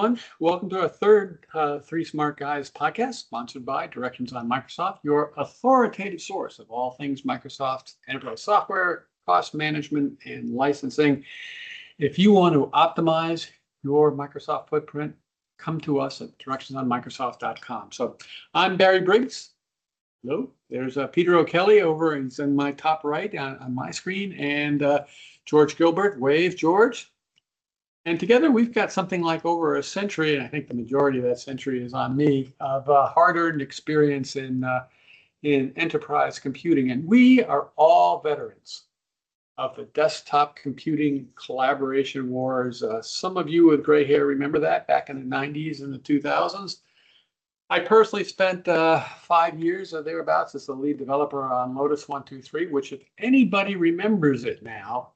everyone. Welcome to our third Three Smart Guys podcast, sponsored by Directions on Microsoft, your authoritative source of all things Microsoft enterprise software, cost management, and licensing. If you want to optimize your Microsoft footprint, come to us at directionsonmicrosoft.com. So I'm Barry Briggs. Hello. There's Peter O'Kelly over in my top right on my screen, and George Gilbert. Wave, George. And together we've got something like over a century, and I think the majority of that century is on me, of hard-earned experience in enterprise computing. And we are all veterans of the desktop computing collaboration wars. Some of you with gray hair remember that back in the 90s and the 2000s. I personally spent 5 years or thereabouts as the lead developer on Lotus 1-2-3, which if anybody remembers it now,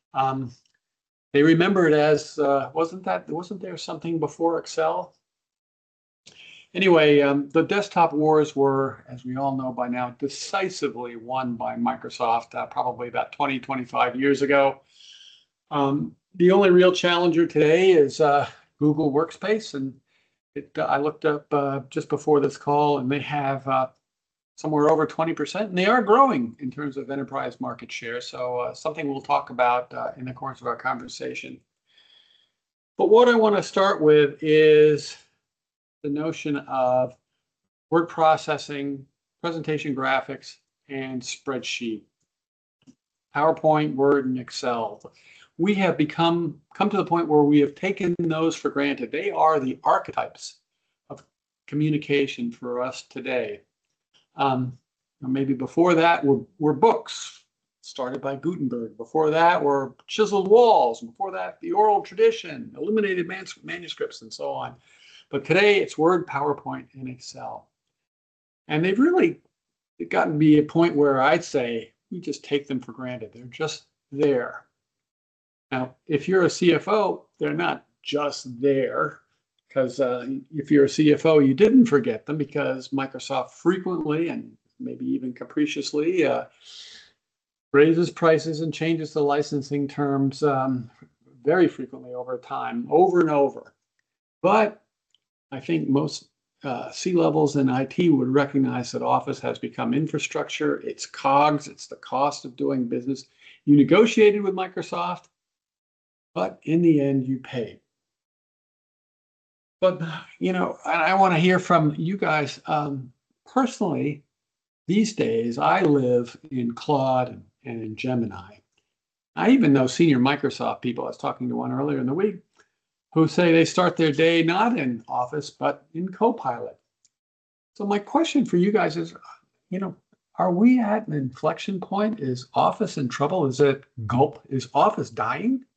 they remember it as, wasn't there something before Excel? Anyway, the desktop wars were, as we all know by now, decisively won by Microsoft probably about 20, 25 years ago. The only real challenger today is Google Workspace. And I looked up just before this call, and they have somewhere over 20%, and they are growing in terms of enterprise market share. So something we'll talk about in the course of our conversation. But what I want to start with is the notion of word processing, presentation graphics, and spreadsheet. PowerPoint, Word, and Excel. We have come to the point where we have taken those for granted. They are the archetypes of communication for us today. Maybe before that were books started by Gutenberg. Before that were chiseled walls. Before that, the oral tradition, illuminated manuscripts, and so on. But today it's Word, PowerPoint, and Excel. And they've really gotten to be a point where I'd say we just take them for granted. They're just there. Now, if you're a CFO, they're not just there. Because if you're a CFO, you didn't forget them, because Microsoft frequently and maybe even capriciously raises prices and changes the licensing terms very frequently over time, over and over. But I think most C-levels in IT would recognize that Office has become infrastructure. It's COGS. It's the cost of doing business. You negotiated with Microsoft, but in the end, you paid. But, I want to hear from you guys. Personally, these days, I live in Claude and in Gemini. I even know senior Microsoft people, I was talking to one earlier in the week, who say they start their day not in Office, but in Copilot. So my question for you guys is, are we at an inflection point? Is Office in trouble? Is it gulp? Is Office dying?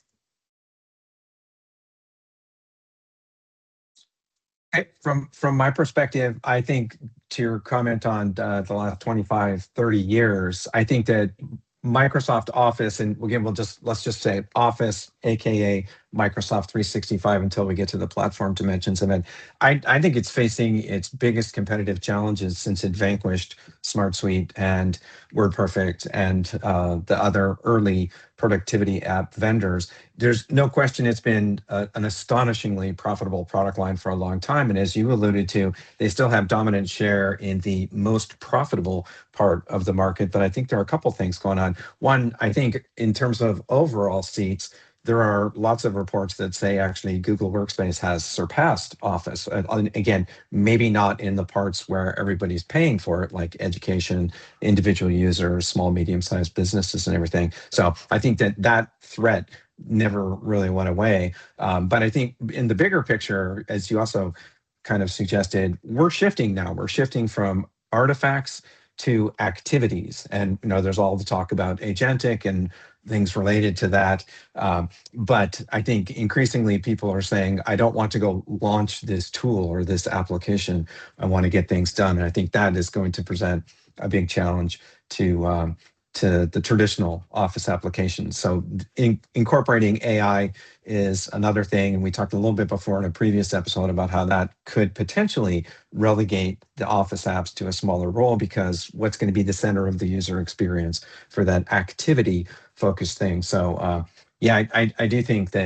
From my perspective, I think to your comment on the last 25, 30 years, I think that Microsoft Office, and again, let's just say Office, aka Microsoft 365, until we get to the platform dimensions of it. I think it's facing its biggest competitive challenges since it vanquished Smart Suite and WordPerfect and the other early productivity app vendors. There's no question it's been an astonishingly profitable product line for a long time. And as you alluded to, they still have dominant share in the most profitable part of the market. But I think there are a couple things going on. One, I think in terms of overall seats, there are lots of reports that say actually Google Workspace has surpassed Office. And again, maybe not in the parts where everybody's paying for it, like education, individual users, small, medium-sized businesses and everything. So I think that threat never really went away. But I think in the bigger picture, as you also kind of suggested, we're shifting now. We're shifting from artifacts to activities. And there's all the talk about agentic and things related to that. But I think increasingly people are saying, I don't want to go launch this tool or this application. I want to get things done. And I think that is going to present a big challenge to the traditional Office applications. So incorporating AI is another thing. And we talked a little bit before in a previous episode about how that could potentially relegate the Office apps to a smaller role, because what's going to be the center of the user experience for that activity focused thing. So yeah, I do think that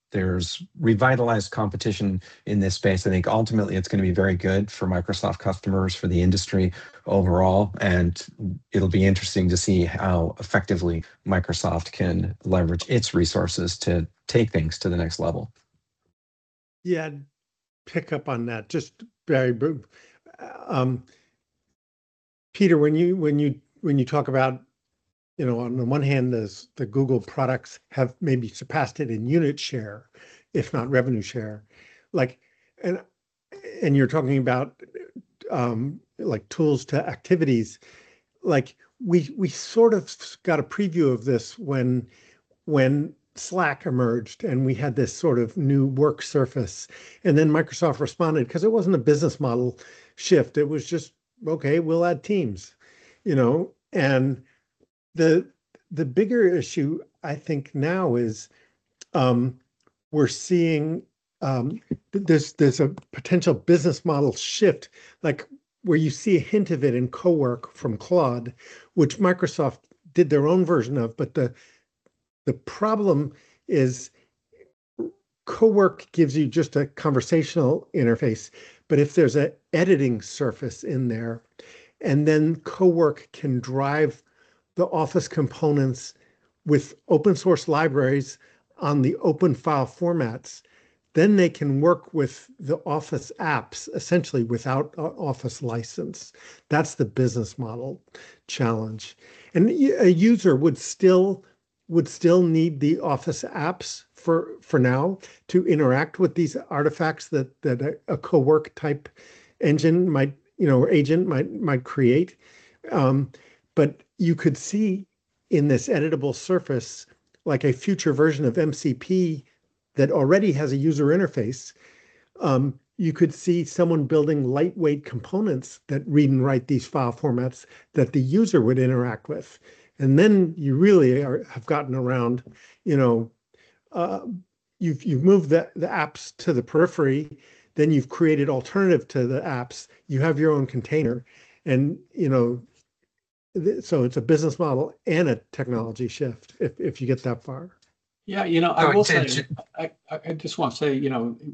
there's revitalized competition in this space. I think ultimately it's going to be very good for Microsoft customers, for the industry overall, and it'll be interesting to see how effectively Microsoft can leverage its resources to take things to the next level. Yeah, pick up on that. Just very brief. Peter, when you talk about, on the one hand, the Google products have maybe surpassed it in unit share, if not revenue share, like, and you're talking about like tools to activities, like we sort of got a preview of this when Slack emerged and we had this sort of new work surface, and then Microsoft responded because it wasn't a business model shift. It was just, okay, we'll add Teams, and the bigger issue I think now is we're seeing there's a potential business model shift, like where you see a hint of it in Cowork from Claude, which Microsoft did their own version of, but the problem is Cowork gives you just a conversational interface, but if there's an editing surface in there, and then Cowork can drive the Office components with open source libraries on the open file formats, then they can work with the Office apps essentially without Office license. That's the business model challenge. And a user would still need the Office apps for now to interact with these artifacts that a Cowork type engine might, or agent might create. But you could see in this editable surface, like a future version of MCP that already has a user interface. You could see someone building lightweight components that read and write these file formats that the user would interact with. And then you really have gotten around, you've moved the apps to the periphery, then you've created alternative to the apps, you have your own container, and, so it's a business model and a technology shift if you get that far. Yeah, I will say, I just want to say,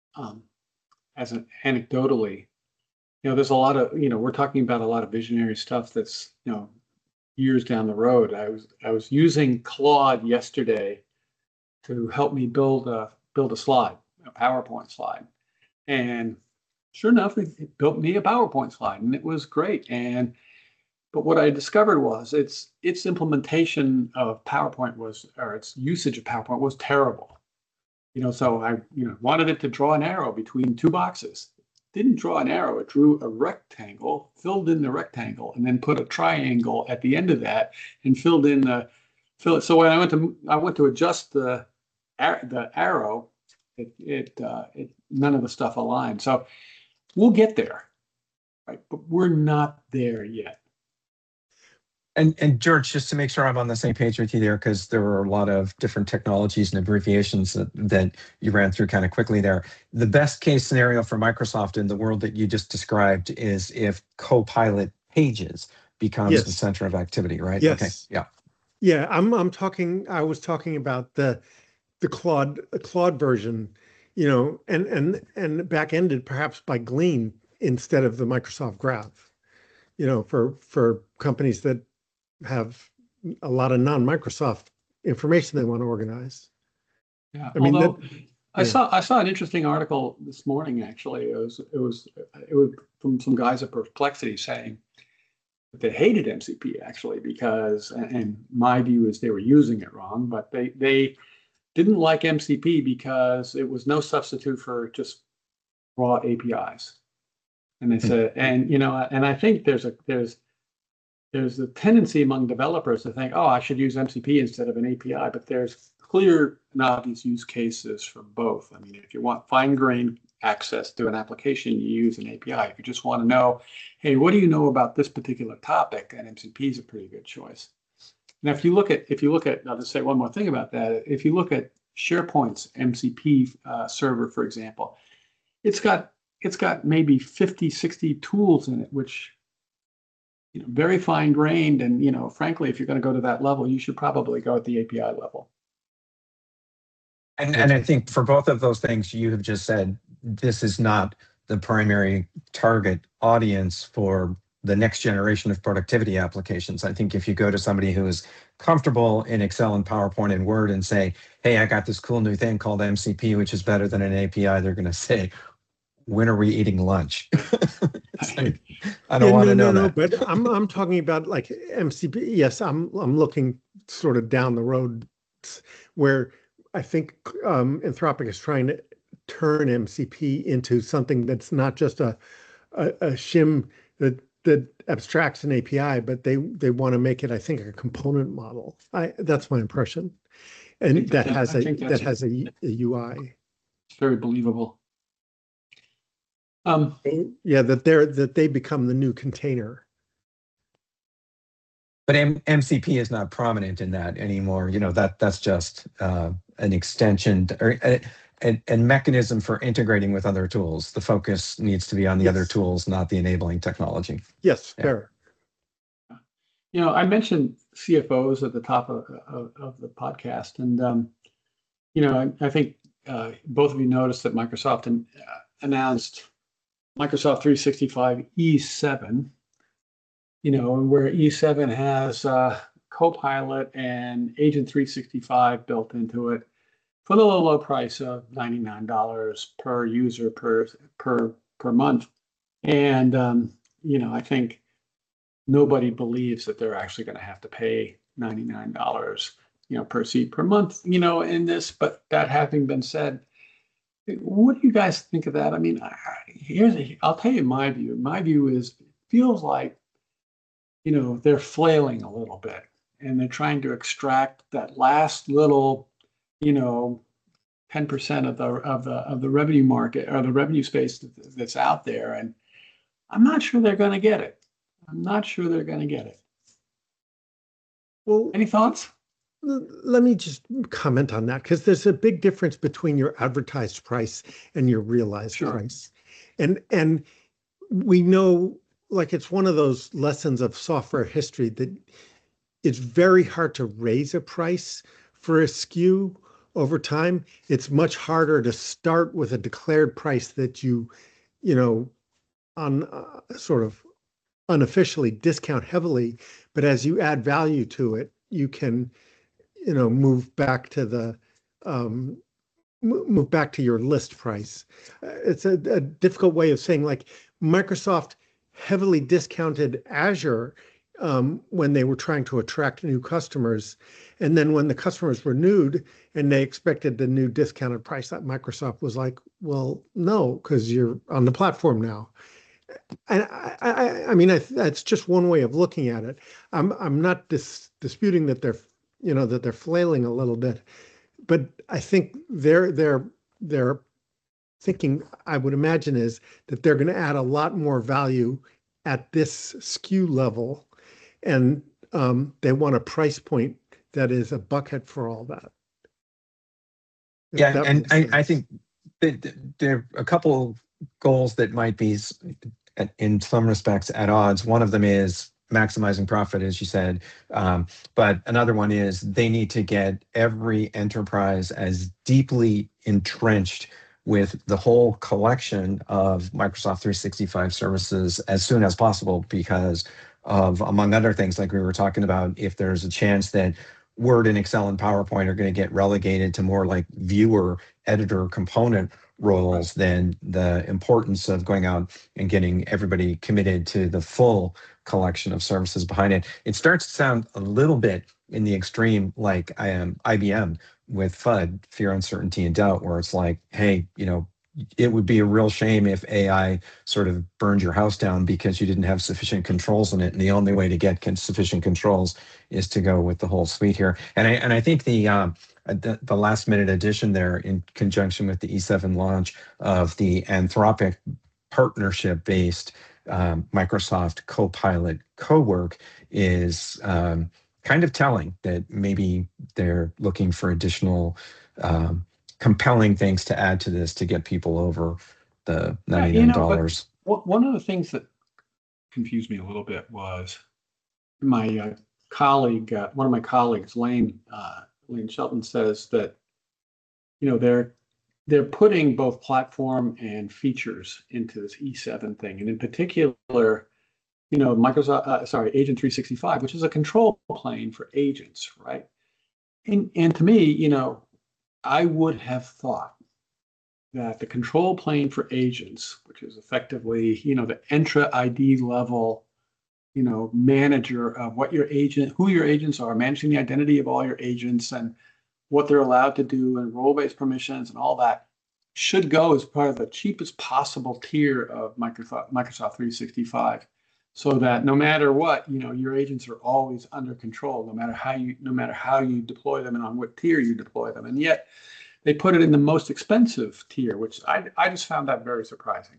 as an anecdotally, there's a lot of, we're talking about a lot of visionary stuff that's, years down the road. I was using Claude yesterday to help me build a slide, a PowerPoint slide, and sure enough, it built me a PowerPoint slide, and it was great. But what I discovered was its implementation of PowerPoint or its usage of PowerPoint was terrible. So I wanted it to draw an arrow between two boxes. Didn't draw an arrow. It drew a rectangle, filled in the rectangle, and then put a triangle at the end of that and filled in the fill. So when I went to adjust the arrow, it none of the stuff aligned. So we'll get there, right? But we're not there yet. And George, just to make sure I'm on the same page with you there, because there were a lot of different technologies and abbreviations that you ran through kind of quickly there. The best case scenario for Microsoft in the world that you just described is if Copilot Pages becomes the center of activity, right? Yes. Okay. Yeah. Yeah. I was talking about the Claude version, and back-ended perhaps by Glean instead of the Microsoft Graph, for companies that have a lot of non-Microsoft information they want to organize. Yeah. Although I saw an interesting article this morning, actually. It was from some guys at Perplexity saying that they hated MCP actually because, and my view is they were using it wrong, but they didn't like MCP because it was no substitute for just raw APIs. And they said, and I think there's a tendency among developers to think, oh, I should use MCP instead of an API, but there's clear and obvious use cases for both. I mean, if you want fine-grained access to an application, you use an API. If you just want to know, hey, what do you know about this particular topic? And MCP is a pretty good choice. Now, if you look at, I'll just say one more thing about that. If you look at SharePoint's MCP server, for example, it's got maybe 50, 60 tools in it, which very fine grained. And, frankly, if you're going to go to that level, you should probably go at the API level. And I think for both of those things you have just said, this is not the primary target audience for the next generation of productivity applications. I think if you go to somebody who is comfortable in Excel and PowerPoint and Word and say, hey, I got this cool new thing called MCP, which is better than an API, they're going to say, when are we eating lunch? Like, I don't want to know that. But I'm talking about like MCP. Yes, I'm looking sort of down the road where I think Anthropic is trying to turn MCP into something that's not just a shim that abstracts an API, but they want to make it, I think, a component model. That's my impression, and that has a UI. It's very believable. Yeah, that they become the new container. But MCP is not prominent in that anymore. You know, that's just an extension or a mechanism for integrating with other tools. The focus needs to be on the other tools, not the enabling technology. Yes, fair. You know, I mentioned CFOs at the top of the podcast, and you know, I think both of you noticed that Microsoft announced Microsoft 365 E7. You know, where E7 has Copilot and Agent 365 built into it for the low price of $99 per user per month. And you know, I think nobody believes that they're actually going to have to pay $99, you know, per seat per month, you know, in this. But that having been said, what do you guys think of that? I mean, I'll tell you my view. My view is it feels like, you know, they're flailing a little bit and they're trying to extract that last little, you know, 10% of the revenue market or the revenue space that's out there. And I'm not sure they're going to get it. I'm not sure they're going to get it. Well, any thoughts? Let me just comment on that, because there's a big difference between your advertised price and your realized price. And we know, like, it's one of those lessons of software history that it's very hard to raise a price for a SKU over time. It's much harder to start with a declared price that you know, on sort of unofficially discount heavily, but as you add value to it, you can, you know, move back to the move back to your list price. It's a difficult way of saying, like, Microsoft heavily discounted Azure when they were trying to attract new customers. And then when the customers renewed and they expected the new discounted price, that Microsoft was like, well, no, because you're on the platform now. And I mean, that's just one way of looking at it. I'm not disputing that they're, you know, that they're flailing a little bit, but I think they're thinking, I would imagine, is that they're going to add a lot more value at this SKU level, and they want a price point that is a bucket for all that. Yeah, and I think that there are a couple goals that might be, in some respects, at odds. One of them is maximizing profit, as you said, but another one is they need to get every enterprise as deeply entrenched with the whole collection of Microsoft 365 services as soon as possible, because of, among other things, like we were talking about, if there's a chance that Word and Excel and PowerPoint are going to get relegated to more like viewer, editor, component roles, then the importance of going out and getting everybody committed to the full collection of services behind it. It starts to sound a little bit in the extreme like I am IBM with FUD, fear, uncertainty, and doubt, where it's like, hey, you know, it would be a real shame if AI sort of burned your house down because you didn't have sufficient controls in it. And the only way to get sufficient controls is to go with the whole suite here. And I think the last minute addition there, in conjunction with the E7 launch of the Anthropic partnership-based Microsoft Copilot Cowork, is kind of telling that maybe they're looking for additional compelling things to add to this to get people over the $99. You know, one of the things that confused me a little bit was my colleague, one of my colleagues, Lane Shelton, says that they're putting both platform and features into this E7 thing, and in particular, Agent 365, which is a control plane for agents, right? And to me, I would have thought that the control plane for agents, which is effectively, the Entra ID level, manager of who your agents are, managing the identity of all your agents and what they're allowed to do and role-based permissions and all that, should go as part of the cheapest possible tier of Microsoft 365, so that no matter what, your agents are always under control, no matter how you deploy them and on what tier you deploy them. And yet they put it in the most expensive tier, which I just found that very surprising.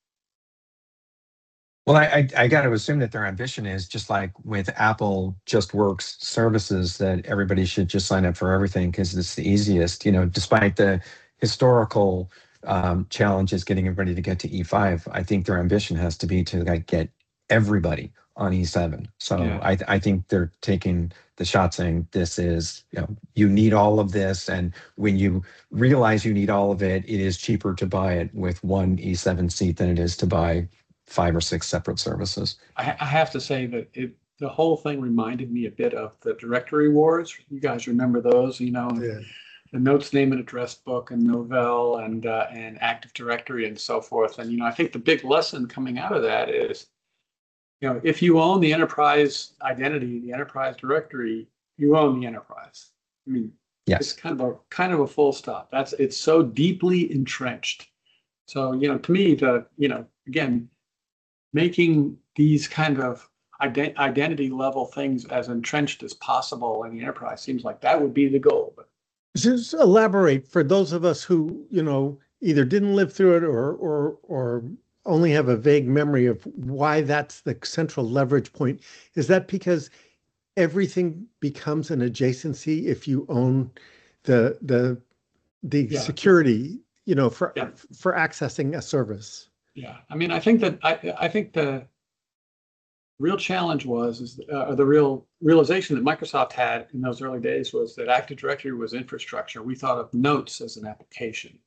Well, I got to assume that their ambition is just like with Apple Just Works services, that everybody should just sign up for everything because it's the easiest, despite the historical challenges getting everybody to get to E5. I think their ambition has to be to get everybody on E7. So Yeah. I think they're taking the shot saying this is, you need all of this. And when you realize you need all of it, it is cheaper to buy it with one E7 seat than it is to buy 5 or 6 separate services. I have to say that the whole thing reminded me a bit of the directory wars. You guys remember those, Yeah. the Notes, Name, and Address book and Novell and Active Directory and so forth. And, I think the big lesson coming out of that is, if you own the enterprise identity, the enterprise directory, you own the enterprise. I mean, Yes. It's kind of a full stop. It's so deeply entrenched. So, to me, again, making these kind of identity level things as entrenched as possible in the enterprise seems like that would be the goal. But just elaborate for those of us who, either didn't live through it or only have a vague memory of why that's the central leverage point. Is that because everything becomes an adjacency if you own the Yeah. security, for Yeah. for accessing a service? Yeah, I mean, I think the real challenge the real realization that Microsoft had in those early days was that Active Directory was infrastructure. We thought of Notes as an application,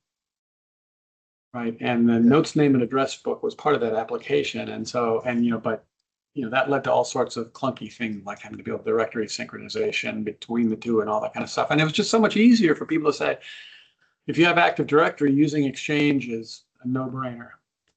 right? And the Notes, Name, and Address book was part of that application. And so, but that led to all sorts of clunky things like having to build directory synchronization between the two and all that kind of stuff. And it was just so much easier for people to say, if you have Active Directory, using Exchange is a no-brainer.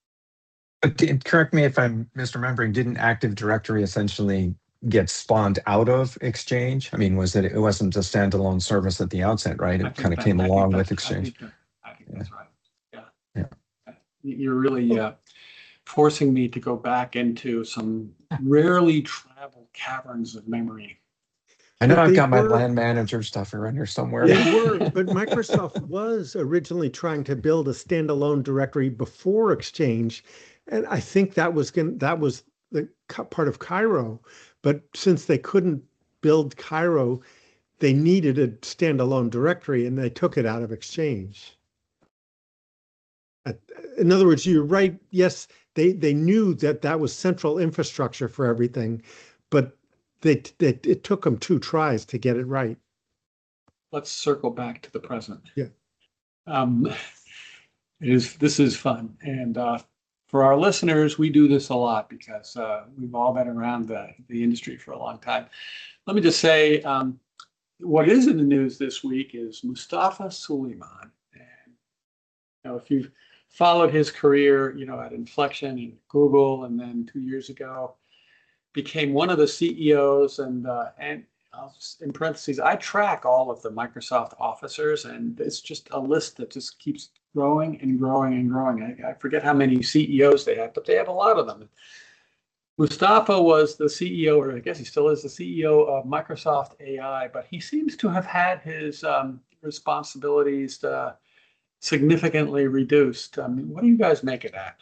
But correct me if I'm misremembering, didn't Active Directory essentially get spawned out of Exchange? I mean, it wasn't a standalone service at the outset, right? It kind of came along with Exchange. I think that's right. Yeah. You're really forcing me to go back into some rarely traveled caverns of memory. I know But I've they got my were- LAN manager stuff around here somewhere. They were, but Microsoft was originally trying to build a standalone directory before Exchange, and I think that was the part of Cairo. But since they couldn't build Cairo, they needed a standalone directory, and they took it out of Exchange. In other words, you're right. Yes, they knew that was central infrastructure for everything, but it took them 2 tries to get it right. Let's circle back to the present. Yeah. This is fun. And for our listeners, we do this a lot because we've all been around the industry for a long time. Let me just say, what is in the news this week is Mustafa Suleyman. And if you've followed his career, at Inflection and Google, and then 2 years ago, became one of the CEOs, and I'll just, in parentheses, I track all of the Microsoft officers, and it's just a list that just keeps growing and growing and growing. I forget how many CEOs they have, but they have a lot of them. Mustafa was the CEO, or I guess he still is the CEO of Microsoft AI, but he seems to have had his responsibilities significantly reduced. I mean, what do you guys make of that?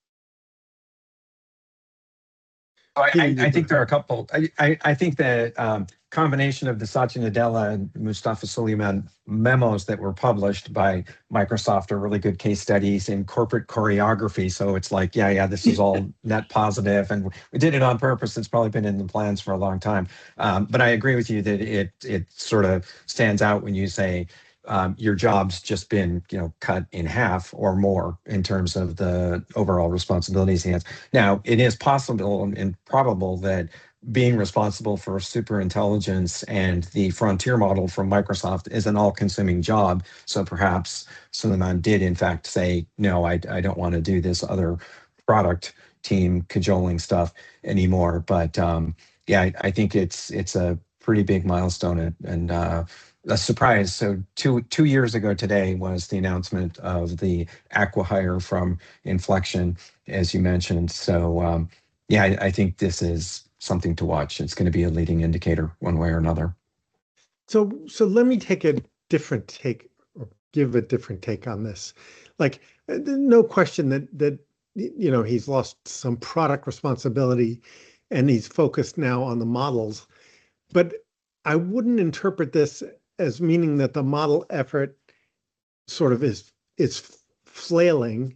I think there are a couple. I think the combination of the Satya Nadella and Mustafa Suleyman memos that were published by Microsoft are really good case studies in corporate choreography. So it's like, yeah, this is all net positive, and we did it on purpose. It's probably been in the plans for a long time. But I agree with you that it sort of stands out when you say, your job's just been, cut in half or more in terms of the overall responsibilities he has. Now, it is possible and probable that being responsible for super intelligence and the frontier model from Microsoft is an all-consuming job. So perhaps Suleiman did in fact say, no, I don't want to do this other product team cajoling stuff anymore. But yeah, I think it's a pretty big milestone and a surprise. So two years ago today was the announcement of the acquihire from Inflection, as you mentioned. So yeah, I think this is something to watch. It's going to be a leading indicator one way or another. So let me take a different take or give a different take on this. Like, no question that he's lost some product responsibility and he's focused now on the models. But I wouldn't interpret this as meaning that the model effort sort of is flailing,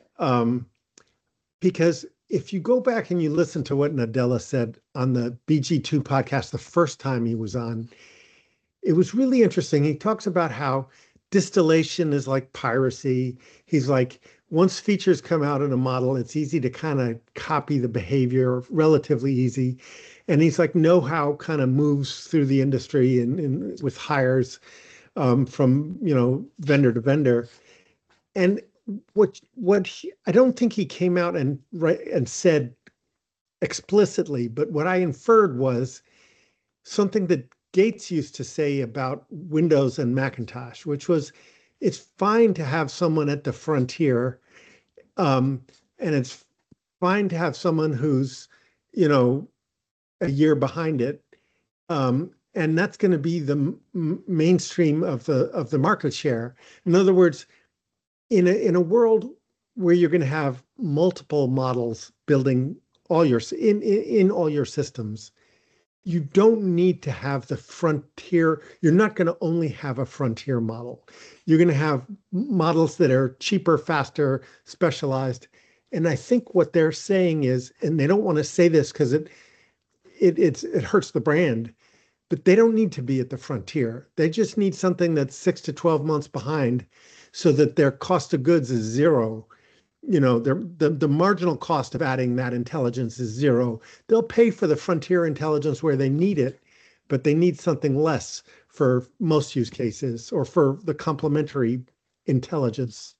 because if you go back and you listen to what Nadella said on the BG2 podcast the first time he was on, it was really interesting. He talks about how distillation is like piracy. He's like, once features come out in a model, it's easy to kind of copy the behavior, relatively easy. And he's like, know-how kind of moves through the industry and with hires from vendor to vendor. And I don't think he came out and said explicitly, but what I inferred was something that Gates used to say about Windows and Macintosh, which was, it's fine to have someone at the frontier, and it's fine to have someone who's, a year behind it, and that's going to be the mainstream of the market share. In other words, in a world where you're going to have multiple models building all your in all your systems, you don't need to have the frontier. You're not going to only have a frontier model. You're going to have models that are cheaper, faster, specialized. And I think what they're saying is, and they don't want to say this because it hurts the brand, but they don't need to be at the frontier. They just need something that's 6 to 12 months behind so that their cost of goods is zero. The marginal cost of adding that intelligence is zero. They'll pay for the frontier intelligence where they need it, but they need something less for most use cases or for the complementary intelligence.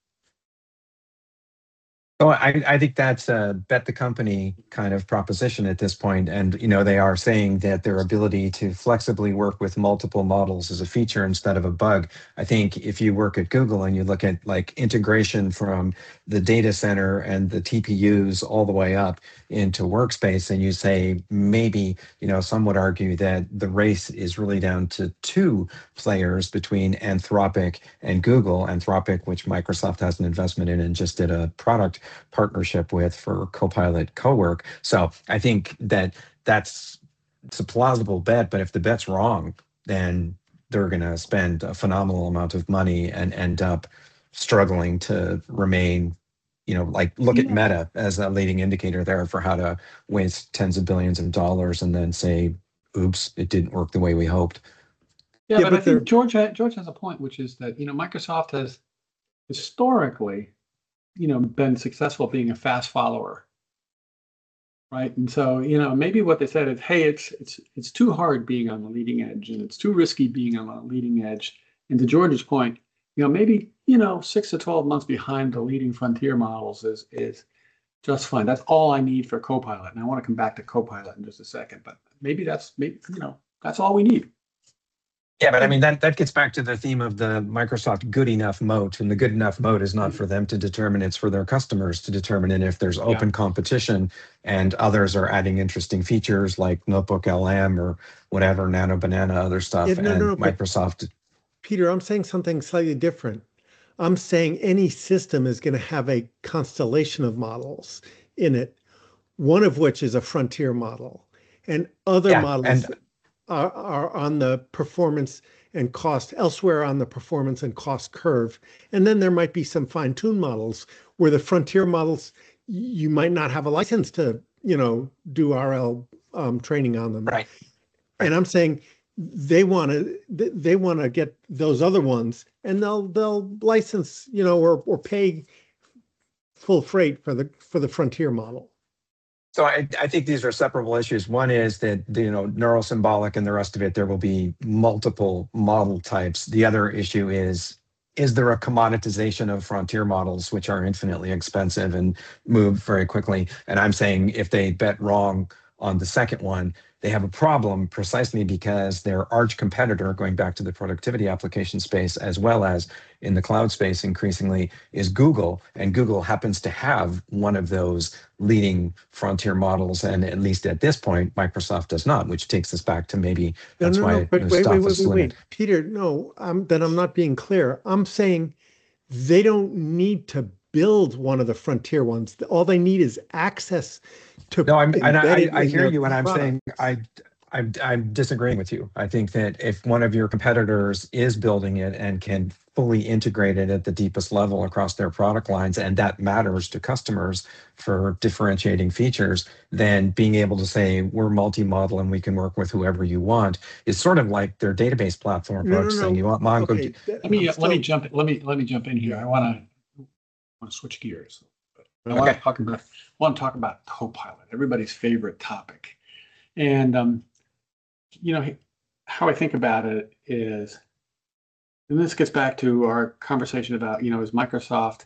Oh, I think that's a bet the company kind of proposition at this point. And, they are saying that their ability to flexibly work with multiple models is a feature instead of a bug. I think if you work at Google and you look at like integration from the data center and the TPUs all the way up into workspace, and you say maybe, some would argue that the race is really down to two players between Anthropic and Google. Anthropic, which Microsoft has an investment in and just did a product partnership with for Copilot Cowork. So I think it's a plausible bet, but if the bet's wrong, then they're going to spend a phenomenal amount of money and end up struggling to remain, look at Meta as a leading indicator there for how to waste tens of billions of dollars and then say, oops, it didn't work the way we hoped. Yeah, but I think George has a point, which is that, Microsoft has historically been successful being a fast follower, right? And so, maybe what they said is, hey, it's too hard being on the leading edge, and it's too risky being on the leading edge. And to George's point, maybe 6 to 12 months behind the leading frontier models is just fine. That's all I need for Copilot. And I want to come back to Copilot in just a second, but maybe that's all we need. Yeah, but I mean, that gets back to the theme of the Microsoft good enough moat. And the good enough moat is not for them to determine, it's for their customers to determine. And if there's open competition and others are adding interesting features like Notebook LM or whatever, Nano Banana, other stuff, Microsoft. Peter, I'm saying something slightly different. I'm saying any system is going to have a constellation of models in it, one of which is a frontier model. And other models are on the performance and cost elsewhere on the performance and cost curve. And then there might be some fine-tuned models where the frontier models, you might not have a license to, do RL training on them. Right. And I'm saying they want to get those other ones, and they'll license, or pay full freight for the frontier model. So I think these are separable issues. One is that, neurosymbolic and the rest of it, there will be multiple model types. The other issue is there a commoditization of frontier models, which are infinitely expensive and move very quickly? And I'm saying if they bet wrong on the second one, they have a problem precisely because their arch competitor, going back to the productivity application space, as well as in the cloud space increasingly, is Google. And Google happens to have one of those leading frontier models. And at least at this point, Microsoft does not, which takes us back to maybe that's why but wait, Peter, no, then I'm not being clear. I'm saying they don't need to build one of the frontier ones. All they need is access to. No, I hear you, and I'm saying I'm disagreeing with you. I think that if one of your competitors is building it and can fully integrate it at the deepest level across their product lines, and that matters to customers for differentiating features, then being able to say we're multi-model and we can work with whoever you want is sort of like their database platform approach, saying you want Mongo. Okay, Let me jump. Let me jump in here. I want to switch gears. I want to talk about Copilot, everybody's favorite topic, and how I think about it is, and this gets back to our conversation about, is Microsoft,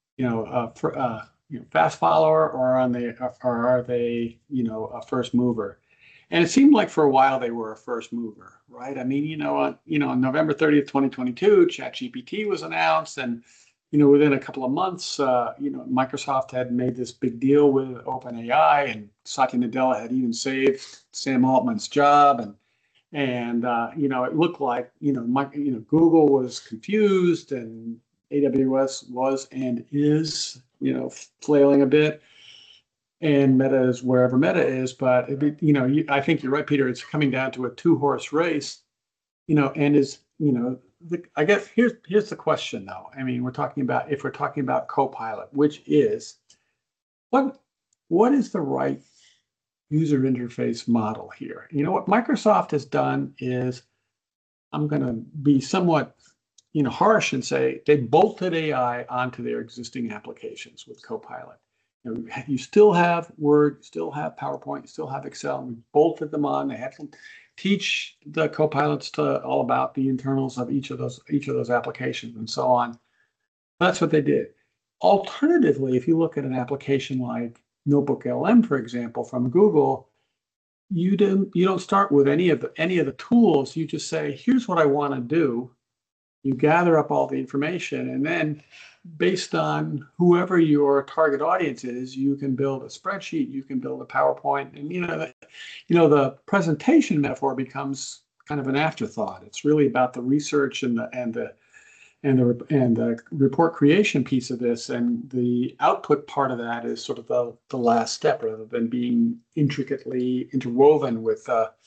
fast follower, or are they, a first mover? And it seemed like for a while they were a first mover, right? I mean, on November 30th, 2022, ChatGPT was announced, and within a couple of months, Microsoft had made this big deal with OpenAI, and Satya Nadella had even saved Sam Altman's job, and it looked like Google was confused, and AWS was and is flailing a bit, and Meta is wherever Meta is. But I think you're right, Peter. It's coming down to a two-horse race, and is I guess here's the question, though. I mean, if we're talking about Copilot, which is what is the right user interface model here? What Microsoft has done is, I'm going to be somewhat harsh and say they bolted AI onto their existing applications with Copilot. You still have Word, you still have PowerPoint, you still have Excel, and we bolted them on. They had to teach the Copilots all about the internals of each of those applications and so on. That's what they did. Alternatively, if you look at an application like NotebookLM, for example, from Google, you don't start with any of the tools. You just say, here's what I want to do. You gather up all the information, and then based on whoever your target audience is, you can build a spreadsheet, you can build a PowerPoint, and the presentation metaphor becomes kind of an afterthought. It's really about the research and the report creation piece of this, and the output part of that is sort of the last step, rather than being intricately interwoven with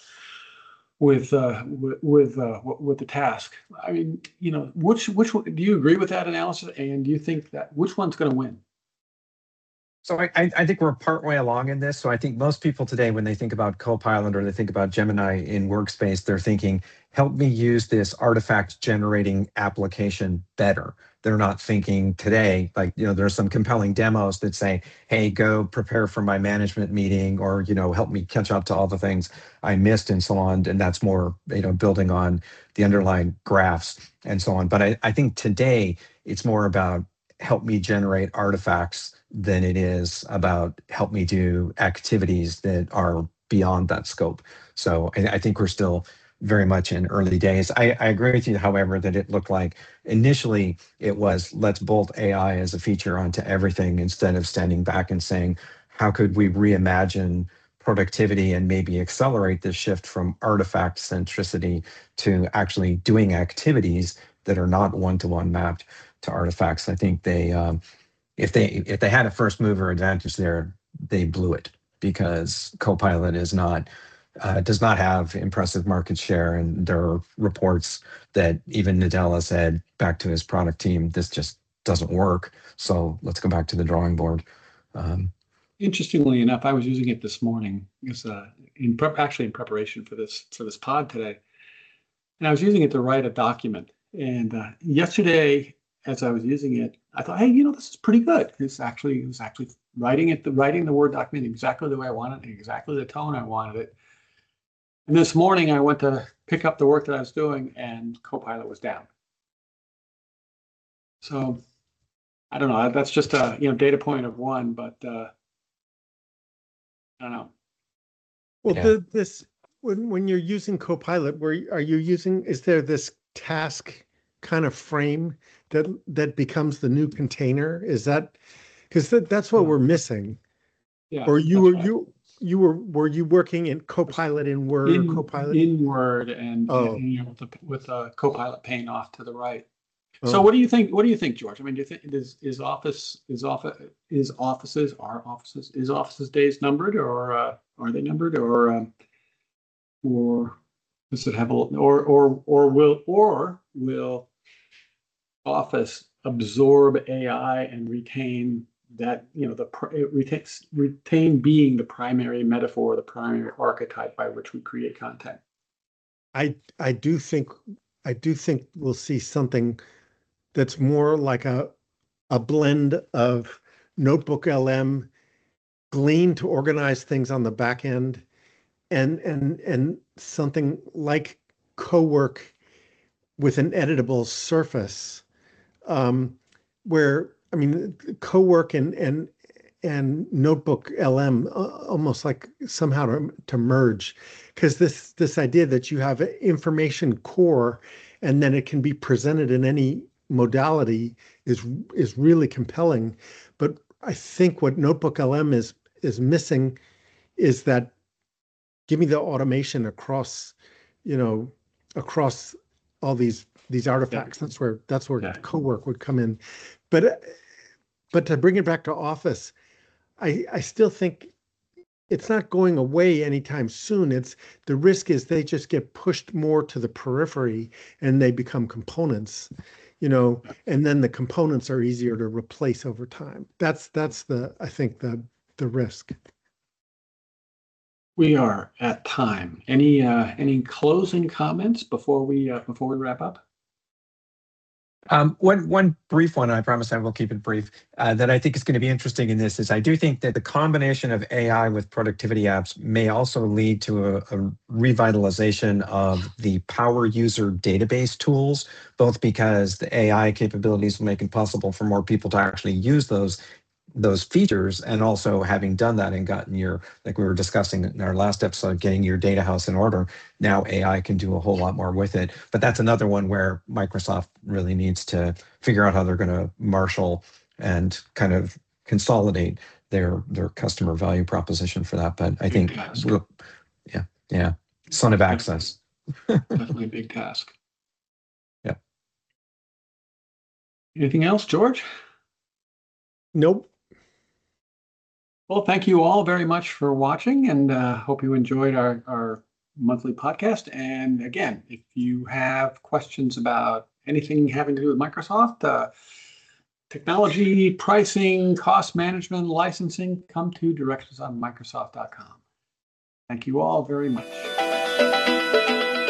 the task. I mean, which do you agree with that analysis? And do you think that which one's going to win? So I think we're partway along in this. So I think most people today, when they think about Copilot or they think about Gemini in Workspace, they're thinking, help me use this artifact generating application better. They're not thinking today, like, there's some compelling demos that say, hey, go prepare for my management meeting, or, help me catch up to all the things I missed and so on. And that's more, building on the underlying graphs and so on. But I think today it's more about help me generate artifacts than it is about help me do activities that are beyond that scope. So I think we're still very much in early days. I agree with you, however, that it looked like initially it was, let's bolt AI as a feature onto everything, instead of standing back and saying, how could we reimagine productivity and maybe accelerate this shift from artifact centricity to actually doing activities that are not one-to-one mapped to artifacts. I think if they had a first mover advantage there, they blew it, because Copilot does not have impressive market share, and there are reports that even Nadella said back to his product team, this just doesn't work. So let's go back to the drawing board. Interestingly enough, I was using it this morning, because in preparation for this pod today. and I was using it to write a document. And yesterday, as I was using it, I thought, hey, this is pretty good. It was actually writing the Word document exactly the way I wanted it, exactly the tone I wanted it. And this morning, I went to pick up the work that I was doing, and Copilot was down. So I don't know. That's just a data point of one, but I don't know. Well, Yeah. when you're using Copilot, is there this task kind of frame that becomes the new container? Is that because that's what we're missing? Yeah. Or that's right. were you working in Copilot in Word or Copilot? in Word and Oh. with Copilot pane off to the right. Oh. So what do you think? What do you think, George? I mean, do you think is Office's days numbered, or are they numbered, or does it have or will Office absorb AI and retain that retain being the primary metaphor, the primary archetype by which we create content? I do think we'll see something that's more like a blend of Notebook LM, Glean to organize things on the back end, and something like CoWork with an editable surface, where I mean CoWork and Notebook LM almost like somehow to merge, because this idea that you have an information core and then it can be presented in any modality is really compelling. But I think what Notebook LM is missing is that give me the automation across, across all these artifacts. That's where CoWork would come in. But to bring it back to Office, I still think it's not going away anytime soon. The risk is they just get pushed more to the periphery and they become components, and then the components are easier to replace over time. That's I think the risk. We are at time. Any closing comments before we wrap up? One brief one, I promise I will keep it brief, that I think is going to be interesting in this is I do think that the combination of AI with productivity apps may also lead to a revitalization of the power user database tools, both because the AI capabilities will make it possible for more people to actually use those features, and also having done that and gotten like we were discussing in our last episode, getting your data house in order, now AI can do a whole lot more with it. But that's another one where Microsoft really needs to figure out how they're going to marshal and kind of consolidate their customer value proposition for that. But I think, yeah, son of access. Definitely a big task. Yeah. Anything else, George? Nope. Well, thank you all very much for watching, and hope you enjoyed our monthly podcast. And again, if you have questions about anything having to do with Microsoft, technology, pricing, cost management, licensing, come to directorsonmicrosoft.com. Thank you all very much.